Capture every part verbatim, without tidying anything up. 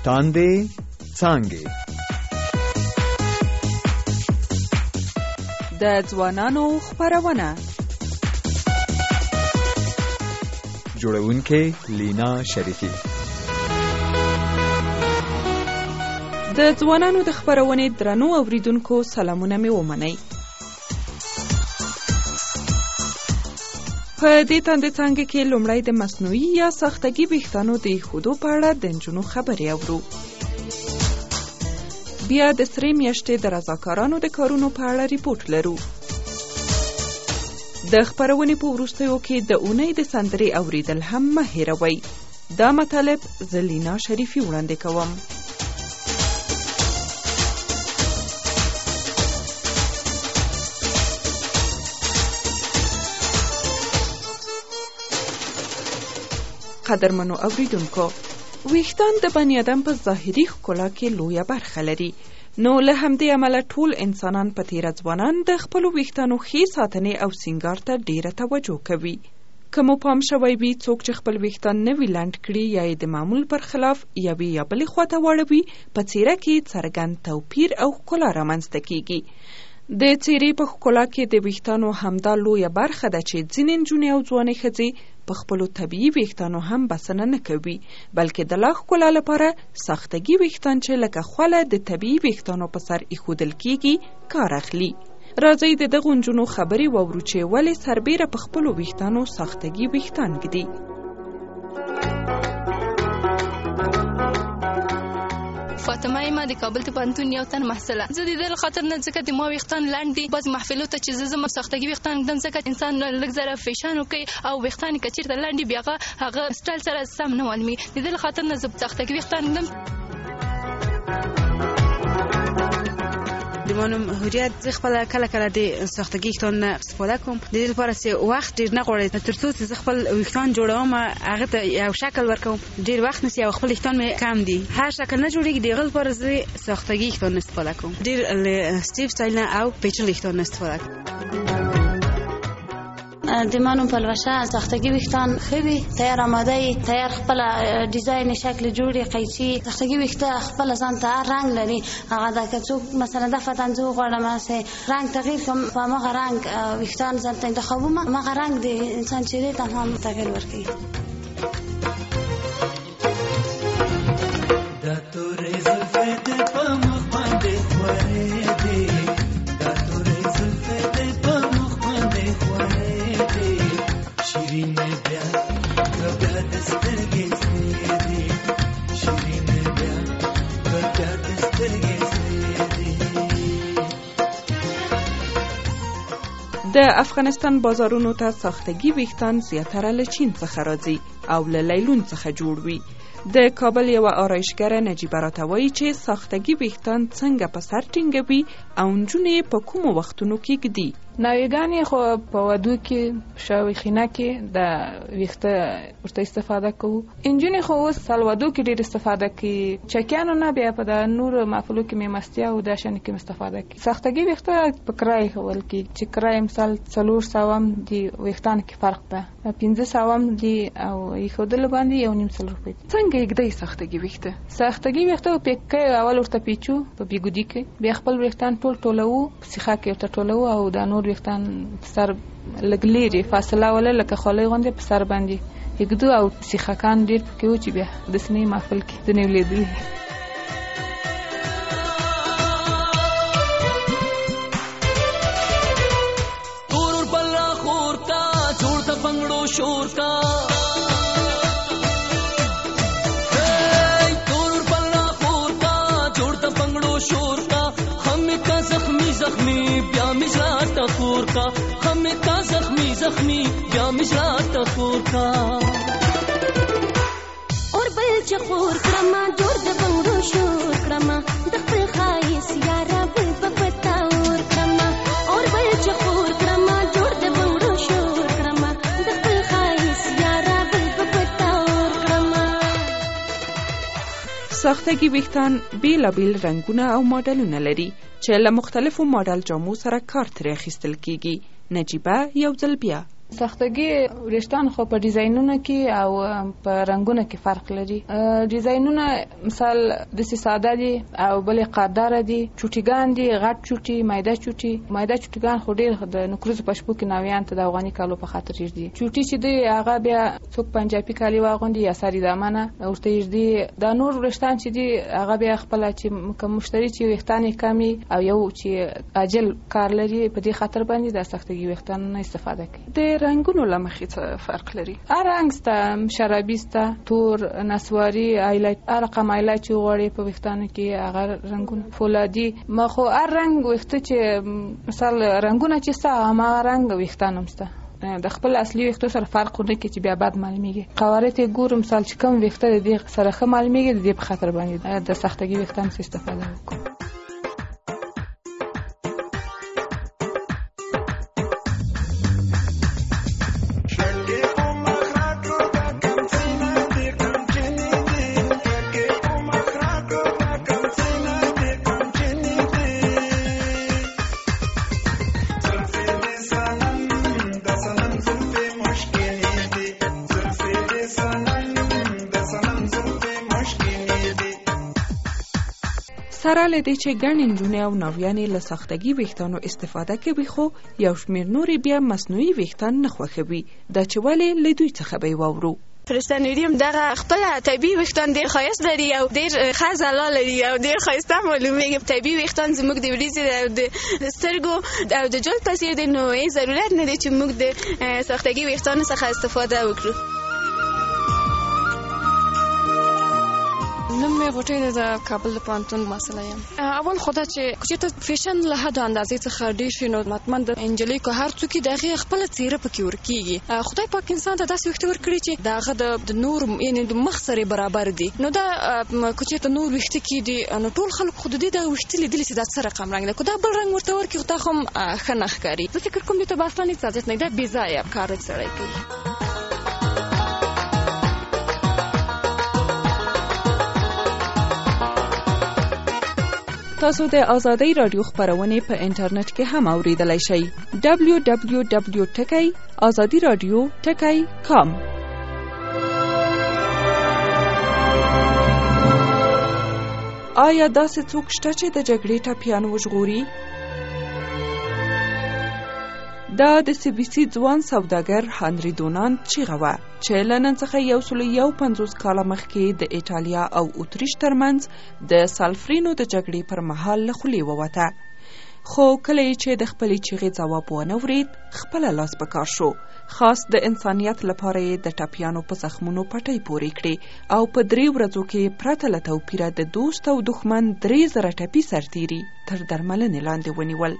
تاندې څانګې د ځوانانو خپرونه جوړونکې لینا شریفی. د ځوانانو د خپرونې درنو اوریدونکو سلامونه مې ومنئ. په دې تاندې څانګه کې لومړی د مصنوعي یا ساختګي ویښتانو د ایښودو په اړه د نجونو خبرې اورو. بیا د سرې میاشتې د رضاکارانو د کارونو په اړه ریپورټ لرو. د خپرونې په وروستیو کې د اونۍ د سندرې اوریدل هم مه هېروئ. دا مطالب زه لینا شریفی وړاندې کوم. قدرمنو اوریدونکو، ویښتان د بنی آدم په ظاهري ښکلا کې لویه برخه لري. نو له همدې امله ټول انسانان په تیره ځوانان د خپلو ویښتانو ښې ساتنې او سینګار ته ډیره توجه کوي. که مو پام شوی وي، څوک چې خپل ویښتان نوي لنډ کړي یا یې د معمول پر خلاف یوې یا بلې خواته واړوي، په څیره کې څرګند توپیر او ښکلا رامنځته کیږي. د څیرې په ښکلا کې د ویښتانو همدا لویه برخه ده چې ځینې نجونې او ځوانې ښځې په خپلو طبیعي ویښتانو هم بسنه نه کوي، بلکې د لا ښکلا لپاره ساختګي ویښتان چې لکه خوله د طبیعي ویښتانو په سر ایښودل کیږي کار اخلي. راځئ د دغو نجونو خبرې واورو چې ولې سربیره په خپلو ویښتانو ساختګي ویښتان ږدي. فاطمه ما د کابل ته پوهنتون یو تن محصله. زه د دې له خاطر نه ځکه د ما ویښتان لنډ دي، بعضې محفلو ته چې زه ځم ساختګي ویښتان ږدم، ځکه انسان لږ ذره فیشن وکړي او ویښتان یې که چېرته لنډ وي بیا هغه هغه سټایل سره سم نه معلومي. د دې له خاطر نه زه ساختګي ویښتان ږدم. د ما نوم حریت. زه خپله کله کله د ساختګي ویښتان نه استفاده کوم. د دې لپاره چې وخت ډېر نه غواړي، تر څو چې زه خپل ویښتان جوړوم هغه ته یو شکل ورکوم، ډېر وخت نیسي او خپل ویښتان مې کم دي، هر شکل نه جوړېږي. د هغه لپاره زه ساختګي ویښتان استفاده کوم، ډېر له سټیف سټایل نه او پیچلي ویښتان استفاده کوم. د ما نوم پلوشه. ساختګي ویښتان ښه وي، تیار آماده یې، تیار خپله ډیزاین شکل جوړې قیچي. ساختګي ویښته خپله ځان ته هر رنګ لري. هغه ده که څوک مثلا دفعتاً زه وغواړم هسې رنګ تغییر کړم، په هماغه رنګ ویښتان ځان ته انتخابوم، هماغه رنګ د انسان چهرې ته هم تغییر ورکوي. دا تورې زلفې دې په مخ باندې خورې دي، دا تورې زلفې دې په مخ باندې خورې دي، شیرینې بیا که بیا د سترګې سرې دي، شیرینې بیا که بیا د سترګې سرې دي. د افغانستان بازارونو ته ساختګي ویښتان زیاتره له چین څخه راځي او له لیلون څخه جوړ وي. د کابل یوه آرایشګره نجیبه راته وایي چې ساختګي ویښتان څنګه په سر ټینګوي او نجونې په کومو وختونو کې ږدي. ناویګانې خو په ودو کې شاوې خینه کې د ویښته ورته استفاده کوو. انجونې خو اوس سالودو کې ډېر استفاده کوي، چکیانو نه، بیا په د نورو محفلو کې مېمستیا او دا شیانو کې استفاده کوي. ساختګي ویښته په کرای ښول کېږي چې کرای مثال څلور سوه هم دي، ویښتانو کې فرق ده، پنځه سوه هم دي او ایښودلو باندې یو نیم سل روپۍ. څنګه ږدئ ساختګي ویښته؟ ساختګي ویښته پیکه اول ورته پیچو په بیګودي کې، بیا خپل ویښتان ټول ټولوو، په سیخه کې ورته ټولوو او دا نور ویښتان سر لږ لرې فاصله ولا لکه خولۍ غوندې په سر باندې یږدو او سیخکان ډېر پکې و چې بیا د سنې محفل کې ځینې ولیدلي. تور بلا خور کا جوړ ته بنګړو شور کا، زخمی بیا مجرا تخور کا، ہمیں کا زخمی زخمی بیا مجرا تخور کا. اور بل چخور کرما جوړ د بنګړو شور کرما، د خپل خایس یارا بل پپتا اور کرما، اور بل چخور کرما جوړ د بنګړو شور کرما، د خپل خایس یارا بل پپتا اور کرما. ساختګي ویښتان بیلابیل رنګونه او ماډلونه لري چې له مختلفو ماډل جامو سره کار ترې اخیستل کیږي. نجیبه یو ځل بیا. سختګي وریښتان خو په ډیزاینونو کې او په رنگونو کې فرق لري. ډیزاینونه مثال د ساده دي او بل قادر دي، چوټیګان دي، غټ چوټي، مایده چوټي. مایده چوټیګان خو ډیر د نکروز په شپو کې ناویان ته د افغاني کالو په خاطر دي. چوټي چې دی هغه بیا څوک پنجابي کالي واغوندي یا ساری دامنه ورته دي. دا نور وریښتان چې دي هغه بیا خپل چې کوم مشتری چې وریښتان کمی او یو چې اجل کار لري په دې خاطر باندې د سختګي وریښتان نه استفاده کوي. د رنگونو لمخې څه فرق لري؟ هر رنګ سته، شرابي سته، تور، نسواري، هایلایت، هر رقم هایلایت چې غواړي په وریښتانو کې هغه رنگونه، فولادي. ما خو هر رنګ وریښته چې مثال رنگونه چې سته هغه رنګ وریښتان هم سته. د خپل اصلي ویښتو سره فرق نه کوي چې بیا بعد معلومیږي. قوارت ګورم مثال چې کوم ویښته د دې سره ښه معلومیږي، د دې په خاطر باندې د سختګي ویښتان څخه استفاده وکړو. سره له دې چې ګڼ نجونې او ناویانې له سختګي ویښتانو استفاده کوي، خو یو شمېر نورې بیا مصنوعي ویښتان نه خوښوي. دا چې ولې له دوی څخه به یې واورو. پرستانوریوم دغه خپل طبیعي ویښتان ډېر ښایست لري او ډېر ښه ځلا لري او ډېر ښایسته معلومیږي. طبیعي ویښتان زموږ د وریځې او د سترګو او د جلد تاثیر دی، نو هیڅ ضرورت نه دی چې موږ د سختګي ویښتانو څخه استفاده وکړو. نوم مې غوټۍ د کابل د پوهنتون محصله یم. اول خو دا چې چېرته فیشن له حد اندازې څخه ډېر شي نو حتما د نجلۍ که هر څوک د هغې خپله څېره پکې ورکېږي. خدای پاک انسان ته داسې ویښته ورکړي چې د هغه د نور یعنې د مخ سره برابر دي. نو دا که چېرته نور ویښته کېږدي نو ټول خلک خو د دې دغه ویښته لیدلي چې دا څه رقم رنګ دی. که دا بل رنګ ورته ورکړي خو دا خو هم ښه نه ښکاري. زه فکر کوم دې ته به اصلا هېڅ ارزښت نه وي، دا بې ځایه کار سړی کوي. تاسو د آزادۍ رادیو خبرونه په انټرنیټ کې هم اوریدلای شئ. دبلیو دبلیو دبلیو ټکی آزادي رادیو ټکی کام. آیا داسې څوک شته چې د جګړې ټپیان وژغوري؟ دا د سی بی سی ځوان سوداګر هنري دونانت چیغه وه چې له نن څخه یو سل یو پنځوس کاله مخکې د ایټالیا او اتریش ترمنځ د سالفرینو د جګړې پر مهال له خولې ووته. خو کله چې د خپلې چیغې ځواب ونه ورید، خپله لاس په کار شو. خاص د انسانیت لپاره یې د ټپیانو په زخمونو پټۍ پورې کړې او په درې ورځو کې پرته له توپیره د دوست او دښمن درې زره ټپي سرتیري تر درملنې لاندې ونیول.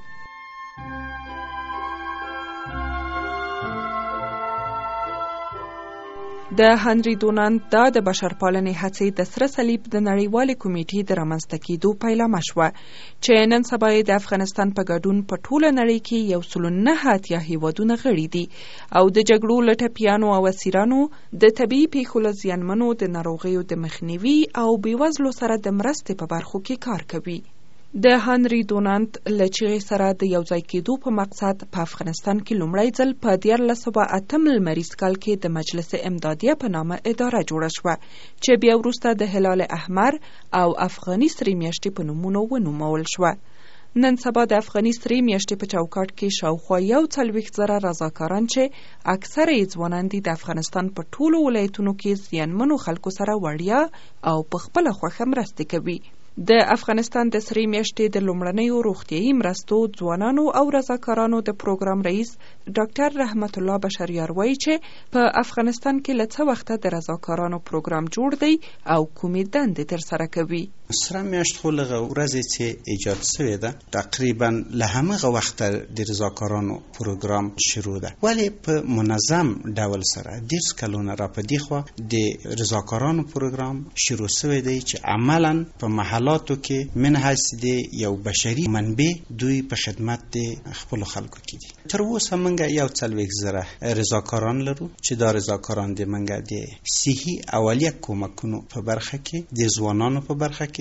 د هنري دونانت دا د بشرپالنې هڅې د سره صلیب د نړیوالې کمیټې د رامنځته کېدو پیلامه شوه چې نن سبا د افغانستان په ګډون په ټوله نړۍ کې یو سل نهه اتیا هیوادونه غړي دي او د جګړو له ټپیانو او اسیرانو د طبیعي پیښو له زیانمنو د ناروغیو د مخنیوي او بېوزلو سره د مرستې په برخو کې کار کوي. د هنري دونانت له چیغې سره د یوځای کېدو په مقصد په افغانستان کې لومړی ځل په دیارلس سوه اتم لمریز کال کې د مجلس امدادیه په نامه اداره جوړه شوه چې بیا وروسته د هلال احمر او افغاني سرې میاشتې په نومونو ونومول شوه. نن سبا د افغاني سرې میاشتې په چوکاټ کې شاوخوا یو څلوېښت زره رضاکاران چې اکثره یې ځوانان دي د افغانستان په ټولو ولایتونو کې زیانمنو خلکو سره وړیا او په خپله خوښه مرستې کوي. د افغانستان د سرې میاشتې د لومړنیو روغتیایي مرستو ځوانانو او رضاکارانو د پروګرام رئیس ډاکټر رحمت الله بشریار وایي چې په افغانستان کې له څه وخته د رضاکارانو پروګرام جوړ دی او کومې دندې ترسره کوي. سره میاشت خو لږه ورځې چې ایجاد شوې ده، تقریبا له همغه وخته د رضاکارانو پروګرام شروع ده، ولې په منظم ډول سره ډېر کلونه را په دې خوا د رضاکارانو پروګرام شروع شوی دی چې عملا په محلاتو کې من حیث د یو بشري منبع دوی په خدمت د خپلو خلکو کې دي. تر اوسه موږ یو څلوېښت زره رضاکاران لرو چې دا رضاکاران د موږ د صحي اولیه کومکونو په برخه کې، د ځوانانو په برخه کې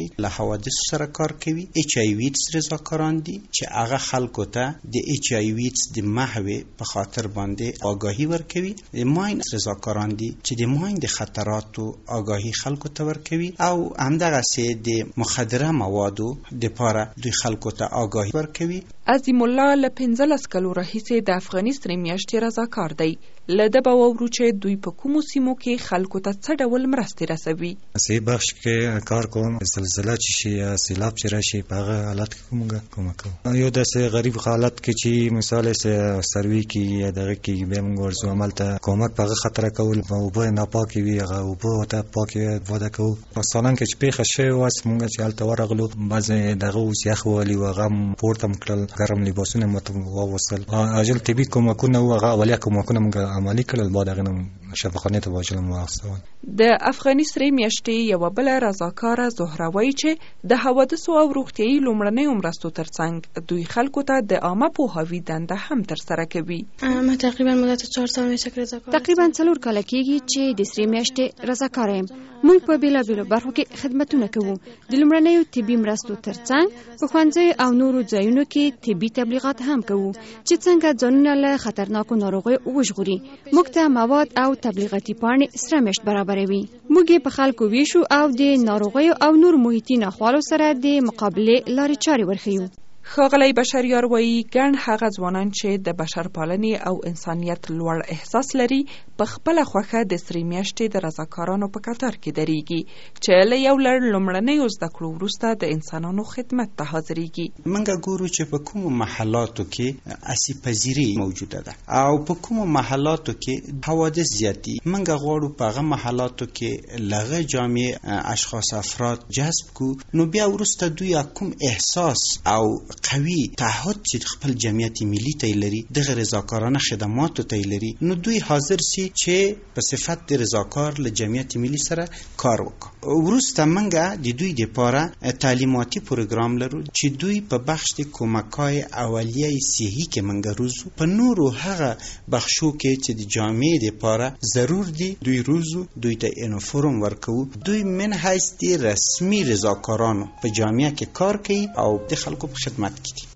کې له حوادث سره کار کوي. ایچ آی وی ایډز رضاکاران دي چې هغه خلکو ته د ایچ آی وی ایډز د محو په خاطر باندې آگاهی ورکوي. د ماین رضاکاران دي چې د ماین د خطراتو آگاهی خلکو ته ورکوي او همدغه سي د مخدره موادو د پاره دوی خلکو ته آگاهی ورکوي. عظیم الله له پنځلس کلو راهیسې د افغاني سرې میاشتې رضاکار دی. له ده به واورو چې دوی په کومو سیمو کې خلکو ته څه ډول مرستې رسوي. سي بخش کې کار کوم، زلزله چې شي یا سیلاب چې راشي په هغه حالت کې کومه کومک کوو. یو داسې غریب حالت کې چې مثال یې سروي کې یا دغه کې به موږ ورځو عمل ته کومک په هغه خطر کول او اوبه ناپاکې وي هغه اوبه ته پاکې وده کوو. مثلا کې چې پیښه شوې وه موږ چې هلته ورغلو بعضې دغه اوس یخ والي و هغه هم پورته م کړل، ګرم لباسونه مو ته واغوستل. عاجل طبي کومکونه وو هغه اولیا کومکونه موږ عملي کړل، بعد هغه نه شفاخانې ته واچول مو واخیستل. د افغاني سرې میاشتې یوه بله رضاکاره زهره وایي چې د حوادثو او روغتیایي لومړنیو مرستو ترڅنګ دوی خلکو ته د عامه پوهاوي دنده هم ترسره کوي. ما تقریبا مدت چهار سال میشه که رضاکار تقریبا څلور کاله کېږي چې د سرې میاشتې رضاکاره یم. موږ په بېلابېلو برخو کې خدمتونه کوو. د لومړنیو طبي مرستو ترڅنګ په ښوونځیو او نورو ځایونو کې طبي تبلیغات هم کوو چې څنګه ځانونه له خطرناکو ناروغیو وژغوري. موږ ته مواد او تبلیغاتي پاڼې سره میاشت برابروي. موږ یې په خلکو ویشو او د ناروغیو او نور محیطي ناخوالو سره د مقابلې لارې چارې ورښیو. ښاغلی بشریار وایي ګڼ هغه ځوانان چې د بشرپالنې او انسانیت لوړ احساس لري په خپله خوښه د سرې میاشتې د رضاکارانو په کتار کې درېږي چې له یو لړ لومړنیو زده کړو وروسته د انسانانو خدمت ته حاضرېږي. موږ ګورو چې په کومو محلاتو کې اسي پذیري موجوده ده او په کومو محلاتو کې حوادث زیات دي. موږ غواړو په هغه محلاتو کې لغه جامع اشخاص افراد جذب کو، نو بیا وروسته دوی کوم احساس او قوي تعهد چې خپل جمعیت ملي ته لري دغه رضاکارانه خدماتو ته لري، نو دوی حاضر سي چې په صفت د رضاکار له جمعیت ملي سره کار وکړي. وروسته موږ د دوی لپاره تعلیماتي پروګرام لرو چې دوی په بخش د کمکای اولیه صحي کې موږ روزو. په نورو هغه بخشو کې چې د جامعې لپاره ضرور دي دوی روزو، دوی ته یونیفورم ورکو. دوی من حیث د رسمي رضاکارانو په جامعه کې کار کوي او د خلکو په خدمت کې دي.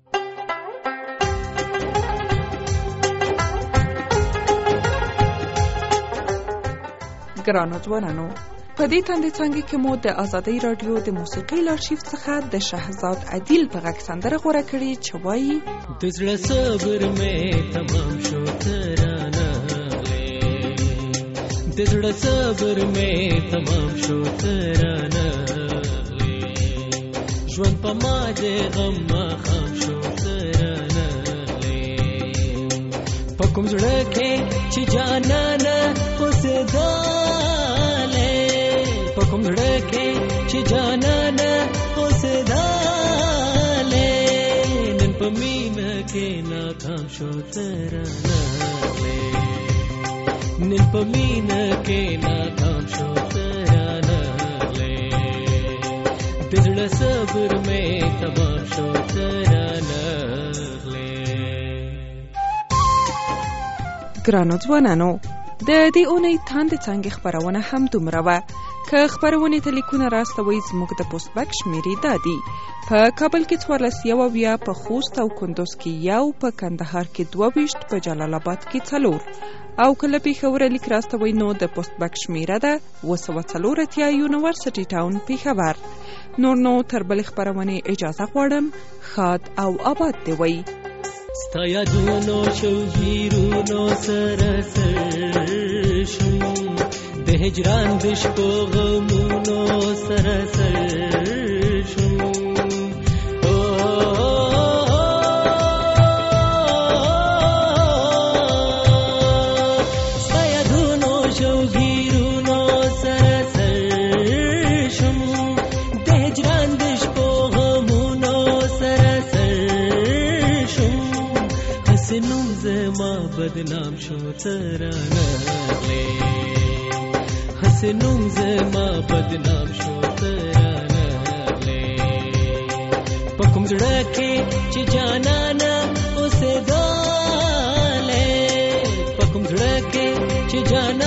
ګرانو ځوانانو، په دې تندې څانګې کې مو د ازادۍ راډیو د موسیقۍ له آرشیف څخه د شهزاد عدیل په غږ سندره غوره کړې چې وایي د زړه صبر مې تمام شو ترانه د زړه صبر مې تمام شو ترانه ژوند په ما د غم خام شو ترانه په کوم زړه کې چې جانانه اوسېدلې په کوم زړه کې چې جانانه اوسېدلې نن په مینه کې ناکام شو ترانه نن په مینه کې ناکام شو ترانه د زړه صبر مې تمام شو ترانه. ګرانو ځوانانو، د دې اونۍ تاندې څانګې خپرونه هم دومره وه. که خپرونې ته لیکونه راستوئ زموږ د پوسټ بک شمېرې دا دي: په کابل کې څوارلس یو اویا، په خوست او کندوز کې یو، په کندهار کې دوه ویشت، په جلال آباد کې څلور او کله پېښوره لیک راستوئ نو د پوسټ بک شمېره ده اوه سوه څلور اتیا یونیورسټي ټاون پېښور. نور نو تر بلې خپرونې اجازه غواړم. ښاد او آباد دې وئ. ستا یادونو شوګیرونو سره سر شم د هجران د شپو غمونو سره سر شم ستا یادونو شوګیرونو سره سر شم د هجران د شپو غمونو سره سر شم حسنوم زما بدنام شو ترانه حسنوم زما بدنام شو ترانه په کوم زړه کې چې جانانه اوسېدلې په کوم زړه کې چې جانانه